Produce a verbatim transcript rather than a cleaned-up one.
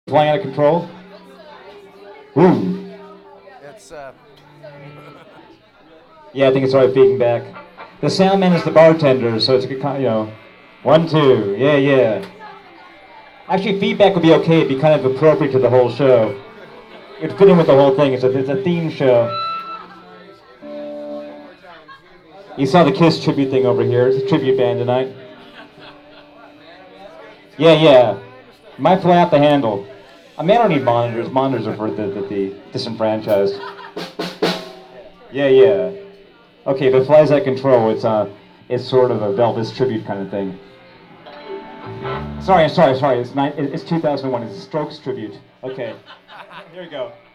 Flying out of control? Ooh. It's, uh... Yeah, I think it's alright feeding back. The sound man is the bartender, so it's a good kind of, you know, one, two, yeah, yeah. Actually, feedback would be okay. It'd be kind of appropriate to the whole show. It'd fit in with the whole thing. It's a, it's a theme show. You saw the Kiss tribute thing over here. It's a tribute band tonight. Yeah, yeah. Might fly out the handle. I mean, I don't need monitors. Monitors are for the, the, the disenfranchised. Yeah, yeah. Okay, if it flies out of control, it's uh, it's sort of a Elvis tribute kind of thing. Sorry, sorry, sorry. It's nine, it's two thousand one. It's a Strokes tribute. Okay, here we go.